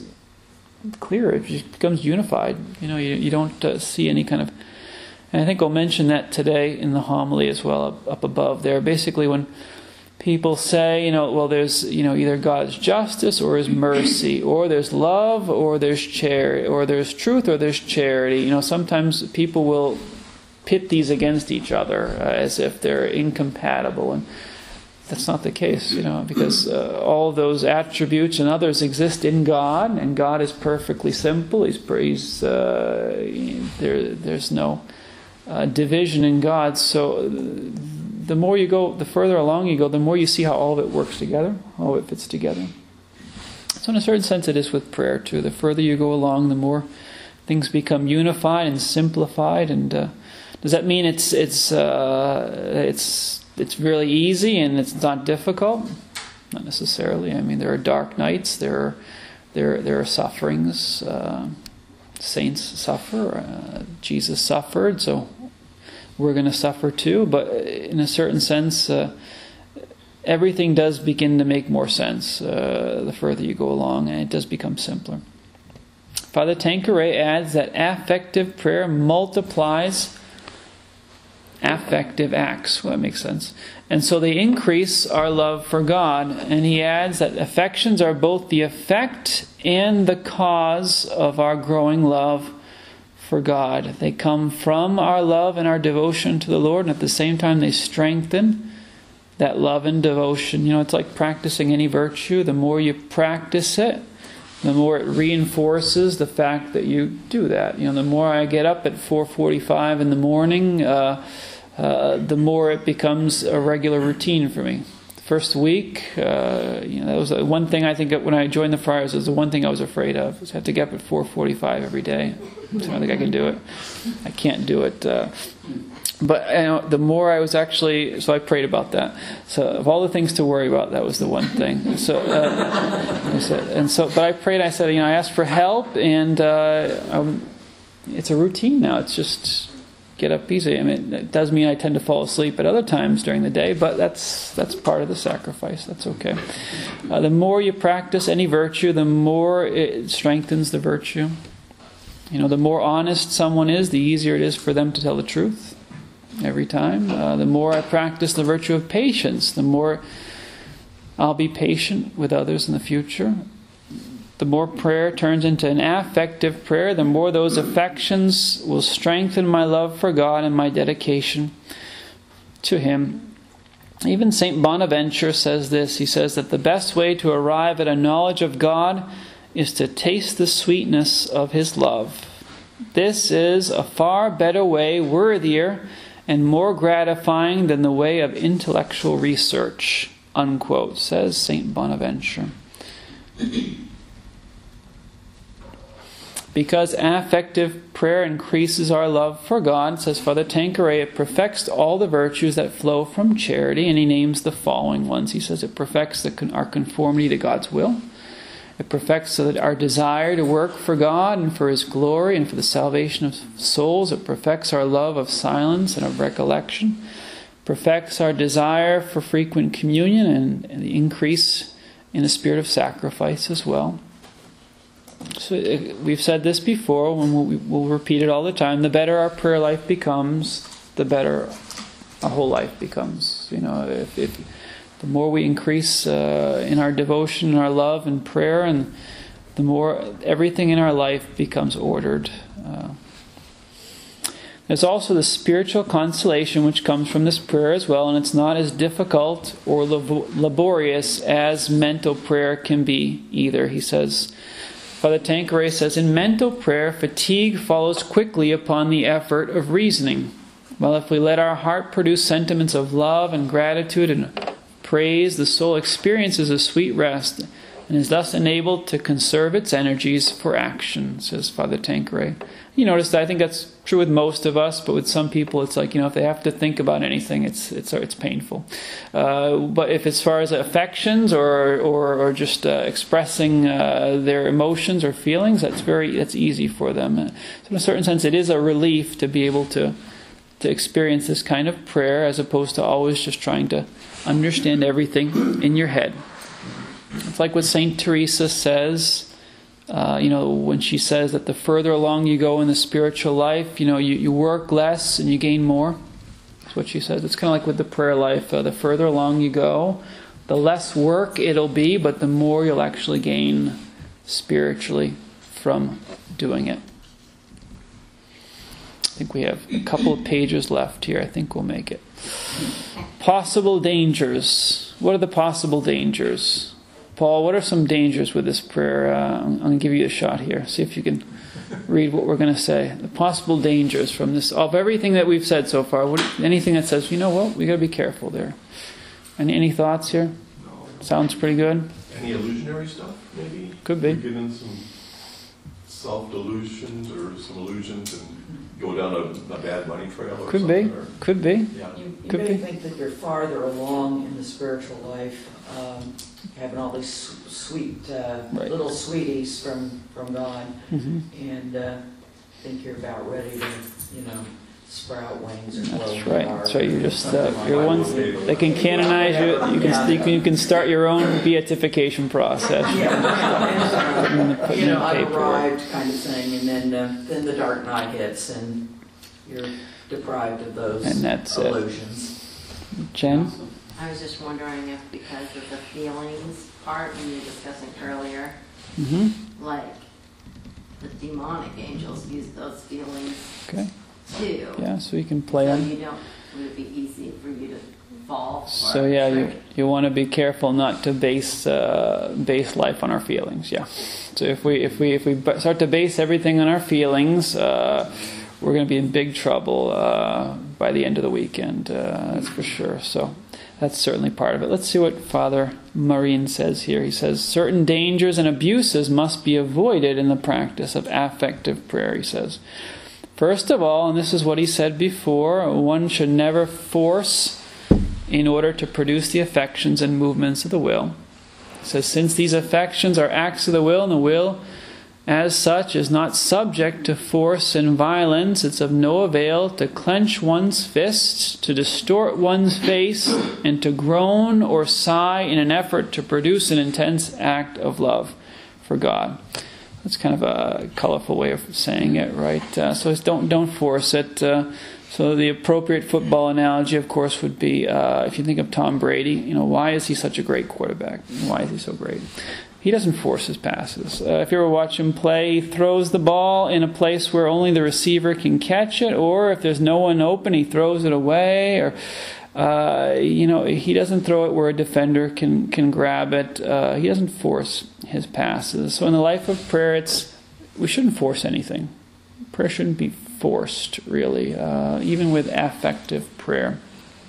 [SPEAKER 1] clear. It just becomes unified. You know, you, you don't uh, see any kind of... And I think I'll mention that today in the homily as well, up, up above there. Basically, when people say, you know, well, there's, you know, either God's justice or His mercy, or there's love or there's charity, or there's truth or there's charity. You know, sometimes people will pit these against each other uh, as if they're incompatible, and that's not the case, you know, because uh, all those attributes and others exist in God, and God is perfectly simple. He's, he's uh, there. There's no uh, division in God. So the more you go, the further along you go, the more you see how all of it works together, how it fits together. So in a certain sense, it is with prayer too. The further you go along, the more things become unified and simplified. And uh, does that mean it's it's uh, it's it's really easy and it's not difficult? Not necessarily. I mean, there are dark nights. There are there there are sufferings. Uh, saints suffer. Uh, Jesus suffered, so we're going to suffer too. But in a certain sense, uh, everything does begin to make more sense uh, the further you go along, and it does become simpler. Father Tanqueray adds that affective prayer multiplies affective acts. Well, that makes sense. And so they increase our love for God. And he adds that affections are both the effect and the cause of our growing love for God. They come from our love and our devotion to the Lord, and at the same time they strengthen that love and devotion. You know, it's like practicing any virtue. The more you practice it, the more it reinforces the fact that you do that. You know, the more I get up at four forty-five in the morning, uh, uh, the more it becomes a regular routine for me. The first week, uh, you know, that was the one thing I think when I joined the Friars was the one thing I was afraid of. Was I have to get up at four forty-five every day. So I don't think I can do it. I can't do it. Uh, But you know, the more I was actually, so I prayed about that. So of all the things to worry about, that was the one thing. So, uh, I said, and so, but I prayed. I said, you know, I asked for help, and uh, um, it's a routine now. It's just get up easy. I mean, it does mean I tend to fall asleep at other times during the day, but that's that's part of the sacrifice. That's okay. Uh, the more you practice any virtue, the more it strengthens the virtue. You know, the more honest someone is, the easier it is for them to tell the truth. Every time. Uh, the more I practice the virtue of patience, the more I'll be patient with others in the future. The more prayer turns into an affective prayer, the more those affections will strengthen my love for God and my dedication to Him. Even Saint Bonaventure says this. He says that the best way to arrive at a knowledge of God is to taste the sweetness of His love. This is a far better way, worthier, and more gratifying than the way of intellectual research, unquote, says Saint Bonaventure. Because affective prayer increases our love for God, says Father Tanqueray, it perfects all the virtues that flow from charity, and he names the following ones. He says it perfects the, our conformity to God's will. It perfects so that our desire to work for God and for His glory and for the salvation of souls. It perfects our love of silence and of recollection. It perfects our desire for frequent communion and, and the increase in the spirit of sacrifice as well. So it, we've said this before, and we'll, we'll repeat it all the time. The better our prayer life becomes, the better our whole life becomes. You know, if, if the more we increase uh, in our devotion, our love, and prayer, and the more everything in our life becomes ordered. Uh, there's also the spiritual consolation which comes from this prayer as well, and it's not as difficult or lab- laborious as mental prayer can be either. He says, Father Tanqueray says, in mental prayer, fatigue follows quickly upon the effort of reasoning. While if we let our heart produce sentiments of love and gratitude and praise, the soul experiences a sweet rest and is thus enabled to conserve its energies for action, says Father Tanqueray. You notice that I think that's true with most of us, but with some people it's like, you know, if they have to think about anything, it's it's it's painful. Uh, but if as far as affections or or, or just uh, expressing uh, their emotions or feelings, that's very that's easy for them. Uh, so in a certain sense, it is a relief to be able to to experience this kind of prayer, as opposed to always just trying to understand everything in your head. It's like what Saint Teresa says. Uh, you know, when she says that the further along you go in the spiritual life, you know, you, you work less and you gain more. That's what she says. It's kind of like with the prayer life. Uh, the further along you go, the less work it'll be, but the more you'll actually gain spiritually from doing it. I think we have a couple of pages left here. I think we'll make it. Possible dangers. What are the possible dangers? Paul, what are some dangers with this prayer? Uh, I'm going to give you a shot here. See if you can read what we're going to say. The possible dangers from this, of everything that we've said so far. What, anything that says, you know what, we got to be careful there. Any any thoughts here?
[SPEAKER 5] No.
[SPEAKER 1] Sounds pretty good.
[SPEAKER 5] Any illusionary stuff, maybe?
[SPEAKER 1] Could be.
[SPEAKER 5] We get in some self-delusions or some illusions and go down a, a bad money trail or
[SPEAKER 1] Could
[SPEAKER 5] something.
[SPEAKER 1] be.
[SPEAKER 5] Or,
[SPEAKER 1] Could be.
[SPEAKER 5] yeah.
[SPEAKER 2] You, you
[SPEAKER 1] Could
[SPEAKER 2] may
[SPEAKER 1] be.
[SPEAKER 2] think that you're farther along in the spiritual life, um, having all these sweet uh,
[SPEAKER 1] Right.
[SPEAKER 2] little sweeties from, from God,
[SPEAKER 1] Mm-hmm.
[SPEAKER 2] and uh, think you're about ready to, you know, sprout wings or blow.
[SPEAKER 1] That's right.
[SPEAKER 2] or
[SPEAKER 1] That's right. You're just uh,
[SPEAKER 2] something
[SPEAKER 1] you're
[SPEAKER 2] like
[SPEAKER 1] ones
[SPEAKER 2] that.
[SPEAKER 1] that can canonize you. You can you can, you can start your own beatification process.
[SPEAKER 2] Yeah,
[SPEAKER 1] Putting in the-
[SPEAKER 2] and,
[SPEAKER 1] putting
[SPEAKER 2] you
[SPEAKER 1] in
[SPEAKER 2] know,
[SPEAKER 1] the
[SPEAKER 2] I've
[SPEAKER 1] paperwork.
[SPEAKER 2] arrived kind of thing, and then uh, then the dark night hits, and you're deprived of those
[SPEAKER 1] And that's it.
[SPEAKER 2] illusions.
[SPEAKER 1] Jen?
[SPEAKER 6] I was just wondering if because of the feelings part we were discussing earlier,
[SPEAKER 1] Mm-hmm.
[SPEAKER 6] like the demonic angels use those feelings
[SPEAKER 1] Okay.
[SPEAKER 6] too.
[SPEAKER 1] Yeah, so you can play
[SPEAKER 6] So
[SPEAKER 1] on.
[SPEAKER 6] you don't, would it be easy for you to fall for
[SPEAKER 1] So
[SPEAKER 6] a
[SPEAKER 1] yeah, you
[SPEAKER 6] trick?
[SPEAKER 1] you want to be careful not to base uh, base life on our feelings. Yeah. So if we if we if we b- start to base everything on our feelings, uh, we're going to be in big trouble uh, by the end of the weekend. Uh, that's for sure. So that's certainly part of it. Let's see what Father Marine says here. He says certain dangers and abuses must be avoided in the practice of affective prayer. He says. First of all, and this is what he said before, one should never force in order to produce the affections and movements of the will. He says, since these affections are acts of the will, and the will as such is not subject to force and violence, it's of no avail to clench one's fists, to distort one's face, and to groan or sigh in an effort to produce an intense act of love for God. That's kind of a colorful way of saying it, right? Uh, so it's don't don't force it. Uh, so the appropriate football analogy, of course, would be uh, if you think of Tom Brady. You know, why is he such a great quarterback? Why is he so great? He doesn't force his passes. Uh, if you ever watch him play, he throws the ball in a place where only the receiver can catch it, or if there's no one open, he throws it away, or Uh, you know, he doesn't throw it where a defender can, can grab it. Uh, he doesn't force his passes. So in the life of prayer, it's we shouldn't force anything. Prayer shouldn't be forced, really, uh, even with affective prayer.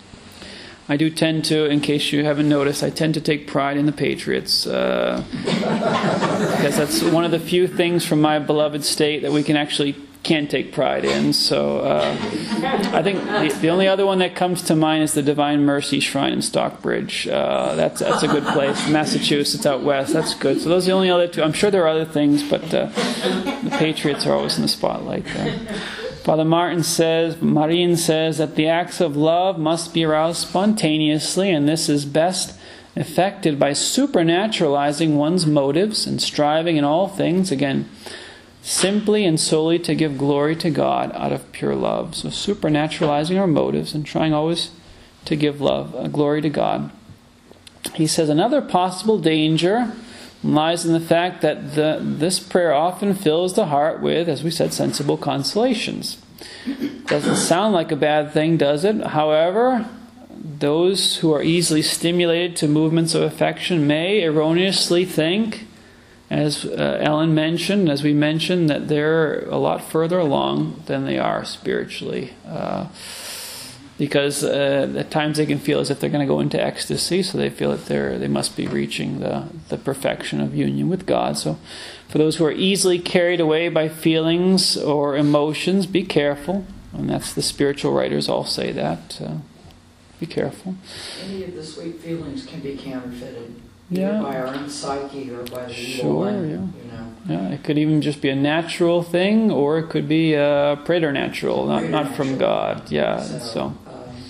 [SPEAKER 1] I do tend to, in case you haven't noticed, I tend to take pride in the Patriots. Uh, because that's one of the few things from my beloved state that we can actually can't take pride in. So uh, I think the, the only other one that comes to mind is the Divine Mercy Shrine in Stockbridge. Uh, that's that's a good place. Massachusetts out west. That's good. So those are the only other two. I'm sure there are other things, but uh, the Patriots are always in the spotlight there. Father Martin says, Marine says that the acts of love must be aroused spontaneously, and this is best effected by supernaturalizing one's motives and striving in all things, again, simply and solely to give glory to God out of pure love. So supernaturalizing our motives and trying always to give love, uh, glory to God. He says another possible danger lies in the fact that the, this prayer often fills the heart with, as we said, sensible consolations. Doesn't sound like a bad thing, does it? However, those who are easily stimulated to movements of affection may erroneously think, as uh, Ellen mentioned, as we mentioned, that they're a lot further along than they are spiritually. Uh, because uh, at times they can feel as if they're going to go into ecstasy, so they feel that they're they must be reaching the, the perfection of union with God. So for those who are easily carried away by feelings or emotions, be careful. And that's the spiritual writers all say that. Uh, be careful.
[SPEAKER 2] Any of the sweet feelings can be counterfeited.
[SPEAKER 1] Yeah.
[SPEAKER 2] Either by our own psyche or by the
[SPEAKER 1] Sure,
[SPEAKER 2] Lord,
[SPEAKER 1] yeah.
[SPEAKER 2] you know.
[SPEAKER 1] Yeah, it could even just be a natural thing, or it could be uh, preternatural, not not from God. Yeah,
[SPEAKER 2] So,
[SPEAKER 1] so.
[SPEAKER 2] um,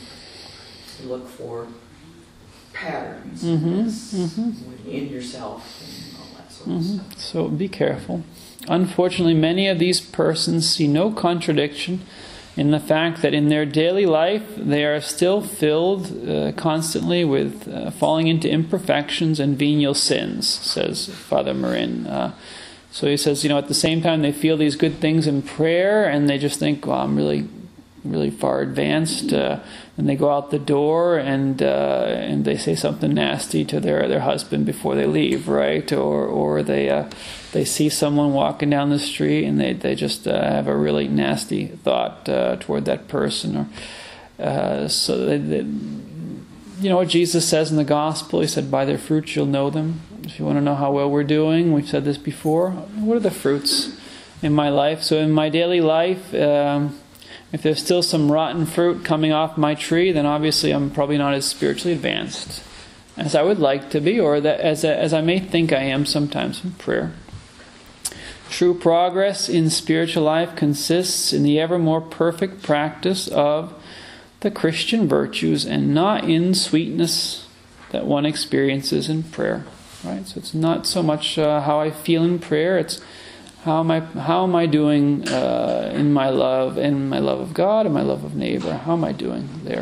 [SPEAKER 2] you look for patterns
[SPEAKER 1] Mhm,
[SPEAKER 2] that's
[SPEAKER 1] mhm.
[SPEAKER 2] in yourself and all that sort of
[SPEAKER 1] Mhm.
[SPEAKER 2] stuff.
[SPEAKER 1] So be careful. Unfortunately, many of these persons see no contradiction in the fact that in their daily life they are still filled uh, constantly with uh, falling into imperfections and venial sins, says Father Marin. Uh, so he says, you know, at the same time they feel these good things in prayer and they just think, well, I'm really, really far advanced. Uh, and they go out the door and uh, and they say something nasty to their, their husband before they leave, right? Or or they uh, they see someone walking down the street and they they just uh, have a really nasty thought uh, toward that person. Or uh, so they, they, you know what Jesus says in the gospel? He said, "By their fruits you'll know them." If you want to know how well we're doing, we've said this before. What are the fruits in my life? So in my daily life. Um, If there's still some rotten fruit coming off my tree, then obviously I'm probably not as spiritually advanced as I would like to be, or that as as I may think I am sometimes in prayer. True progress in spiritual life consists in the ever more perfect practice of the Christian virtues, and not in sweetness that one experiences in prayer. Right? So it's not so much uh, how I feel in prayer; it's How am I? How am I doing uh, in my love, in my love of God, and my love of neighbor? How am I doing there?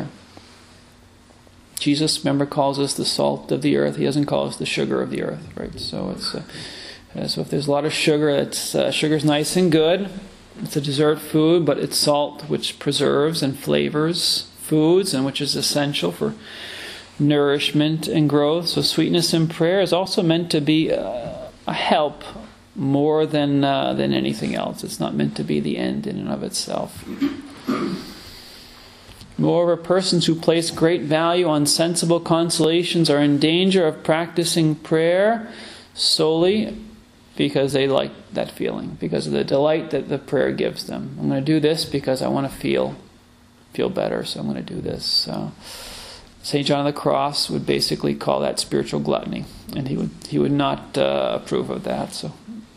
[SPEAKER 1] Jesus, remember, calls us the salt of the earth. He doesn't call us the sugar of the earth, right? So it's uh, so if there's a lot of sugar, it's uh, sugar's nice and good. It's a dessert food, but it's salt which preserves and flavors foods, and which is essential for nourishment and growth. So sweetness in prayer is also meant to be uh, a help. More than uh, than anything else. It's not meant to be the end in and of itself. Moreover, persons who place great value on sensible consolations are in danger of practicing prayer solely because they like that feeling, because of the delight that the prayer gives them. I'm going to do this because I want to feel feel better, so I'm going to do this. So Saint John of the Cross would basically call that spiritual gluttony, and he would he would not uh, approve of that. So.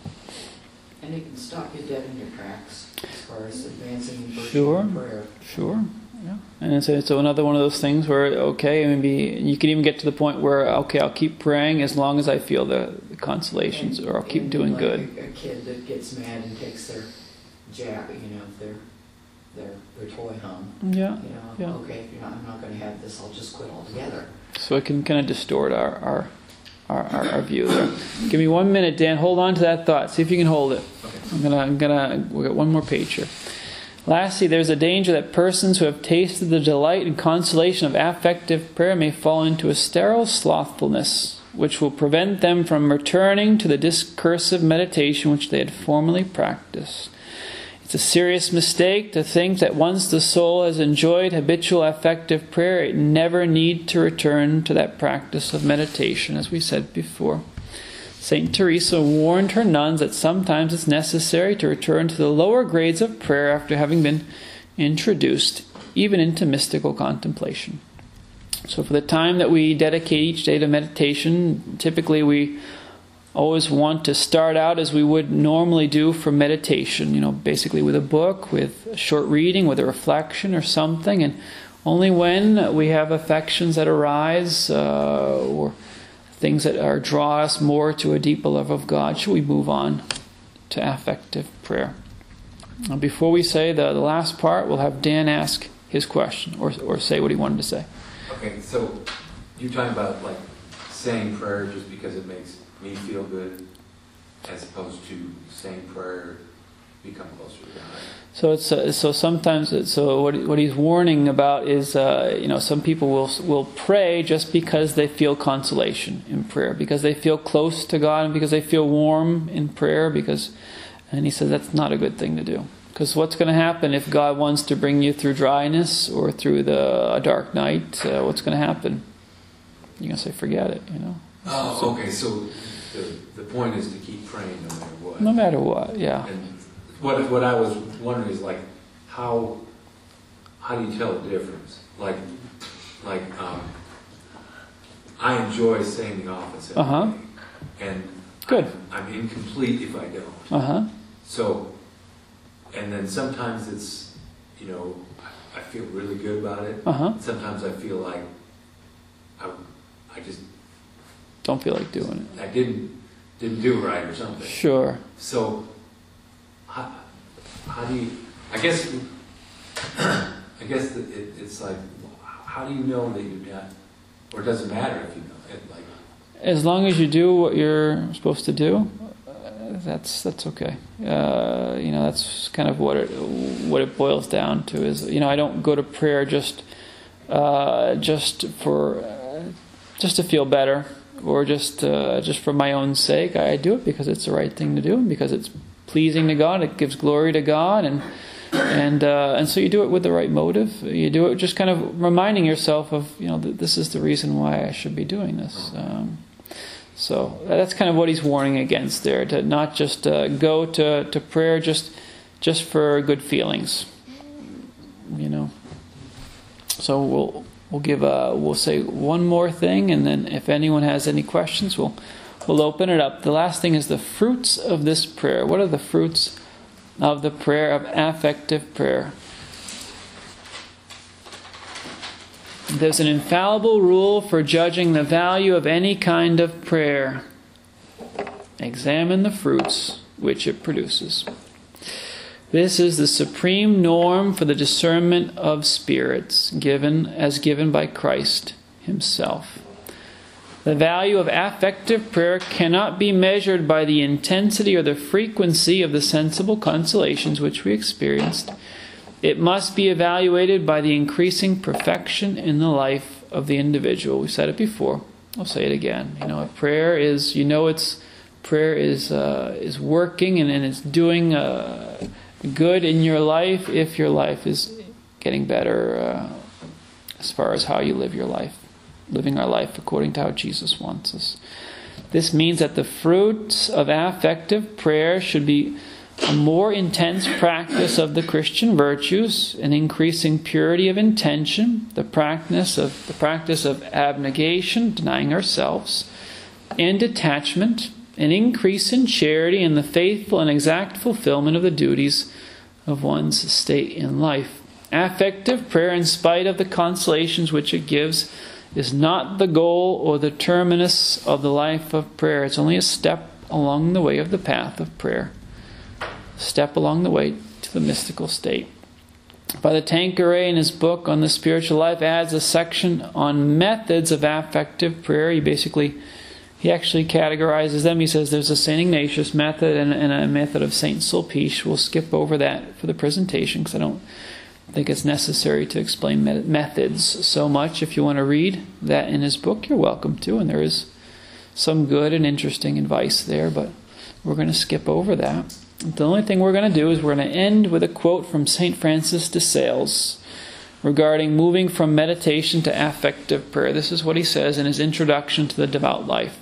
[SPEAKER 2] And it can stop you dead in your tracks as far as advancing in virtue
[SPEAKER 1] Sure.
[SPEAKER 2] and prayer.
[SPEAKER 1] Sure, yeah. And it's, it's another one of those things where, okay, maybe you can even get to the point where, okay, I'll keep praying as long as I feel the, the consolations,
[SPEAKER 2] And-
[SPEAKER 1] or I'll keep
[SPEAKER 2] and
[SPEAKER 1] doing
[SPEAKER 2] like
[SPEAKER 1] good.
[SPEAKER 2] A, a kid that gets mad and takes their jab, you know, their their their toy home.
[SPEAKER 1] Yeah,
[SPEAKER 2] You know,
[SPEAKER 1] yeah.
[SPEAKER 2] okay, if you're not, I'm not going to have this. I'll just quit altogether.
[SPEAKER 1] So it can kind of distort our our, our, our, our view there. Give me one minute, Dan. Hold on to that thought. See if you can hold it. I'm gonna, I'm gonna, we've got one more page here. Lastly, there's a danger that persons who have tasted the delight and consolation of affective prayer may fall into a sterile slothfulness, which will prevent them from returning to the discursive meditation which they had formerly practiced. It's a serious mistake to think that once the soul has enjoyed habitual affective prayer, it never need to return to that practice of meditation, as we said before. Saint Teresa warned her nuns that sometimes it's necessary to return to the lower grades of prayer after having been introduced, even into mystical contemplation. So for the time that we dedicate each day to meditation, typically we always want to start out as we would normally do for meditation, you know, basically with a book, with a short reading, with a reflection or something, and only when we have affections that arise uh, or things that are draw us more to a deeper love of God, should we move on to affective prayer. Now, before we say the, the last part, we'll have Dan ask his question, or or say what he wanted to say.
[SPEAKER 7] Okay, so you're talking about like saying prayer just because it makes me feel good, as opposed to saying prayer become closer to God.
[SPEAKER 1] So it's uh, so sometimes it's, so what what he's warning about is uh, you know, some people will will pray just because they feel consolation in prayer, because they feel close to God, and because they feel warm in prayer. Because, and he says that's not a good thing to do. Because what's going to happen if God wants to bring you through dryness or through the a dark night? Uh, what's going to happen? You're going to say, forget it, you know.
[SPEAKER 7] Oh,
[SPEAKER 1] So-
[SPEAKER 7] okay. So the the point is to keep praying no matter what.
[SPEAKER 1] No matter what, yeah.
[SPEAKER 7] And what what I was wondering is like how how do you tell the difference? Like like um, I enjoy saying the office every
[SPEAKER 1] Uh-huh.
[SPEAKER 7] day, and
[SPEAKER 1] Good.
[SPEAKER 7] I'm, I'm incomplete if I don't.
[SPEAKER 1] Uh huh.
[SPEAKER 7] So, and then sometimes it's, you know, I, I feel really good about it.
[SPEAKER 1] Uh huh.
[SPEAKER 7] Sometimes I feel like I, I just
[SPEAKER 1] Don't feel like doing
[SPEAKER 7] I didn't didn't do right or
[SPEAKER 1] it.
[SPEAKER 7] something.
[SPEAKER 1] Sure.
[SPEAKER 7] So, how, how do you? I guess I guess that it, it's like, how do you know that you're not, or it doesn't matter if you know it, like.
[SPEAKER 1] As long as you do what you're supposed to do, uh, that's that's okay. Uh, you know, that's kind of what it what it boils down to. Is, you know, I don't go to prayer just uh, just for uh, just to feel better, or just uh, just for my own sake. I do it because it's the right thing to do, and because it's pleasing to God. It gives glory to God, and and uh, and so you do it with the right motive. You do it just kind of reminding yourself of, you know, that this is the reason why I should be doing this. Um, so that's kind of what he's warning against there, to not just uh, go to, to prayer just just for good feelings, you know. So we'll we'll give a, we'll say one more thing, and then if anyone has any questions, we'll we'll open it up. The last thing is the fruits of this prayer. What are the fruits of the prayer of affective prayer? There's an infallible rule for judging the value of any kind of prayer. Examine the fruits which it produces. This is the supreme norm for the discernment of spirits, given as given by Christ Himself. The value of affective prayer cannot be measured by the intensity or the frequency of the sensible consolations which we experienced. It must be evaluated by the increasing perfection in the life of the individual. We said it before. I'll say it again. You know, prayer is, you know, it's prayer is uh, is working and, and it's doing uh, good in your life if your life is getting better uh, as far as how you live your life, living our life according to how Jesus wants us. This means that the fruits of affective prayer should be a more intense practice of the Christian virtues, an increasing purity of intention, the practice of the practice of abnegation, denying ourselves, and detachment, an increase in charity, and the faithful and exact fulfillment of the duties of one's state in life. Affective prayer, in spite of the consolations which it gives, is not the goal or the terminus of the life of prayer. It's only a step along the way of the path of prayer. Step along the way to the mystical state. Father Tanqueray, in his book on the spiritual life, adds a section on methods of affective prayer. He basically, he actually categorizes them. He says there's a Saint Ignatius method and, and a method of Saint Sulpice. We'll skip over that for the presentation because I don't think it's necessary to explain methods so much. If you want to read that in his book, you're welcome to, and there is some good and interesting advice there, but we're going to skip over that. The only thing we're going to do is we're going to end with a quote from Saint Francis de Sales regarding moving from meditation to affective prayer. This is what he says in his introduction to the devout life.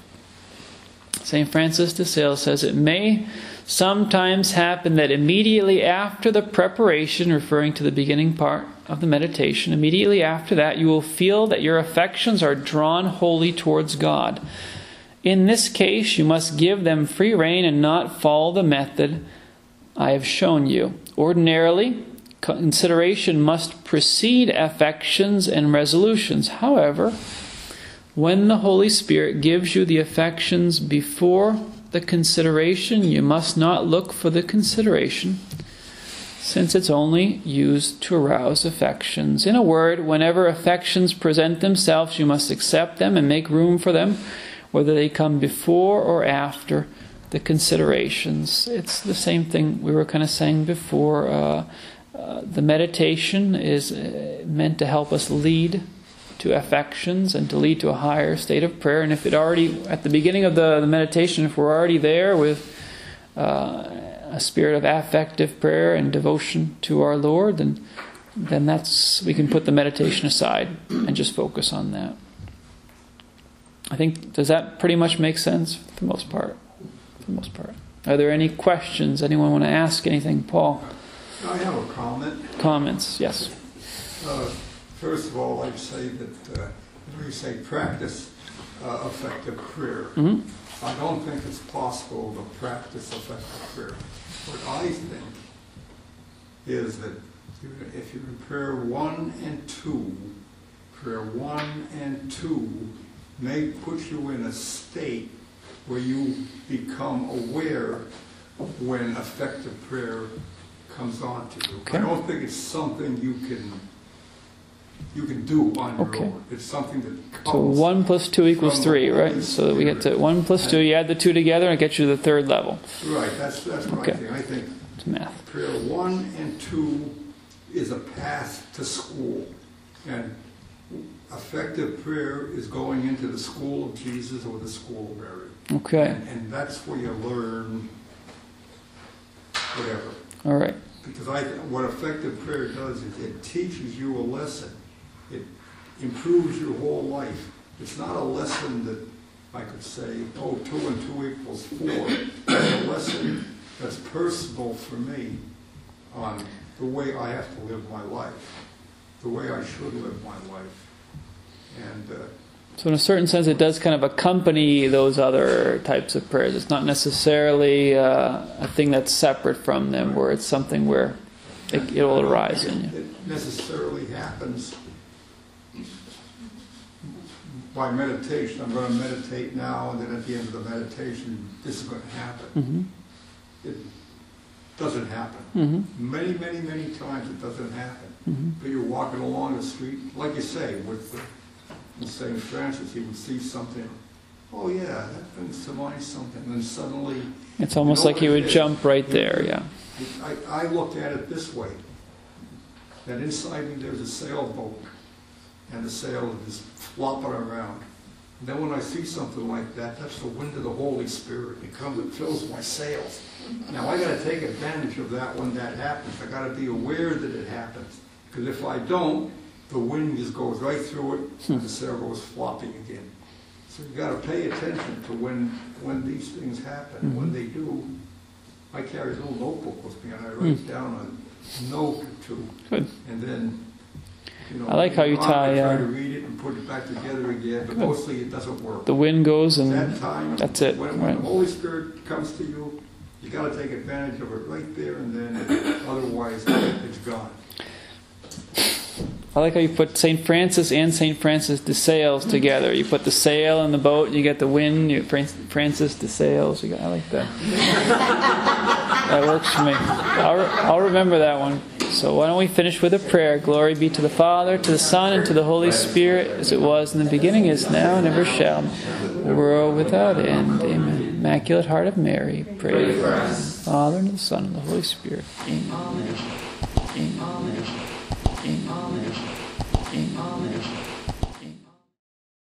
[SPEAKER 1] Saint Francis de Sales says, "It may sometimes happen that immediately after the preparation," referring to the beginning part of the meditation, immediately after that you will feel that your affections are drawn wholly towards God. In this case, you must give them free rein and not follow the method I have shown you. Ordinarily, consideration must precede affections and resolutions. However, when the Holy Spirit gives you the affections before the consideration, you must not look for the consideration, since it's only used to arouse affections. In a word, whenever affections present themselves, you must accept them and make room for them, whether they come before or after the considerations. It's the same thing we were kind of saying before. Uh, uh, the meditation is uh, meant to help us lead to affections and to lead to a higher state of prayer. And if it already, at the beginning of the, the meditation, if we're already there with uh, a spirit of affective prayer and devotion to our Lord, then then that's, we can put the meditation aside and just focus on that. I think, does that pretty much make sense for the most part? For the most part. Are there any questions? Anyone want to ask anything? Paul?
[SPEAKER 4] I have a comment.
[SPEAKER 1] Comments? Yes.
[SPEAKER 4] Uh, First of all, I'd say that uh, when we say practice uh, effective prayer,
[SPEAKER 1] Mm-hmm.
[SPEAKER 4] I don't think it's possible to practice effective prayer. What I think is that if you're in prayer one and two, prayer one and two may put you in a state where you become aware when effective prayer comes on to you.
[SPEAKER 1] Okay.
[SPEAKER 4] I don't think it's something you can you can do on your
[SPEAKER 1] Okay.
[SPEAKER 4] own. It's something that
[SPEAKER 1] So
[SPEAKER 4] comes.
[SPEAKER 1] one plus two equals
[SPEAKER 4] from
[SPEAKER 1] three,
[SPEAKER 4] the
[SPEAKER 1] right?
[SPEAKER 4] Holy
[SPEAKER 1] So that we get to
[SPEAKER 4] Spirit.
[SPEAKER 1] one plus two, you add the two together and it gets you to the third level.
[SPEAKER 4] Right, that's, that's what
[SPEAKER 1] Okay.
[SPEAKER 4] I think. I think
[SPEAKER 1] It's math.
[SPEAKER 4] prayer one and two is a path to school. And effective prayer is going into the school of Jesus or the school of Mary.
[SPEAKER 1] Okay.
[SPEAKER 4] And, and that's where you learn whatever.
[SPEAKER 1] All right.
[SPEAKER 4] Because I, what effective prayer does is it teaches you a lesson. It improves your whole life. It's not a lesson that I could say, oh, two and two equals four. It's a lesson that's personal for me on the way I have to live my life, the way I should live my life. And uh,
[SPEAKER 1] So in a certain sense, it does kind of accompany those other types of prayers. It's not necessarily uh, a thing that's separate from them, where it's something where it, it will arise in you.
[SPEAKER 4] It necessarily happens by meditation. I'm going to meditate now, and then at the end of the meditation, this is going to happen.
[SPEAKER 1] Mm-hmm.
[SPEAKER 4] It doesn't happen.
[SPEAKER 1] Mm-hmm.
[SPEAKER 4] Many, many, many times it doesn't happen.
[SPEAKER 1] Mm-hmm.
[SPEAKER 4] But you're walking along the street, like you say, with the, in Saint Francis, he would see something. Oh yeah, that brings to mind something. And then suddenly,
[SPEAKER 1] It's almost
[SPEAKER 4] You know
[SPEAKER 1] like he
[SPEAKER 4] what
[SPEAKER 1] would
[SPEAKER 4] it is?
[SPEAKER 1] jump right there, yeah.
[SPEAKER 4] I, I looked at it this way, that inside me there's a sailboat, and the sail is flopping around. And then when I see something like that, that's the wind of the Holy Spirit. It comes and fills my sails. Now I got to take advantage of that when that happens. I got to be aware that it happens. Because if I don't, the wind just goes right through it, and the sail goes flopping again. So you got to pay attention to when when these things happen. When they do, I carry a little notebook with me, and I write down a note or two.
[SPEAKER 1] Good.
[SPEAKER 4] And then, you know,
[SPEAKER 1] I like how you
[SPEAKER 4] later on,
[SPEAKER 1] tie,
[SPEAKER 4] I try
[SPEAKER 1] uh,
[SPEAKER 4] to read it and put it back together again, but
[SPEAKER 1] Good.
[SPEAKER 4] mostly it doesn't work.
[SPEAKER 1] The wind goes and
[SPEAKER 4] That time,
[SPEAKER 1] that's it,
[SPEAKER 4] when, when
[SPEAKER 1] right.
[SPEAKER 4] the Holy Spirit comes to you, you got to take advantage of it right there and then. Otherwise, it's gone.
[SPEAKER 1] I like how you put Saint Francis and Saint Francis de Sales together. You put the sail in the boat, you get the wind, you Fran- Francis de Sales. You got, I like that. That works for me. I'll, re- I'll remember that one. So why don't we finish with a prayer? Glory be to the Father, to the Son, and to the Holy Spirit, as it was in the beginning, is now, and ever shall, world without end. Amen. Immaculate Heart of Mary, pray for us. Father, and the Son, and the Holy Spirit. Amen. Amen. Amen. Amen.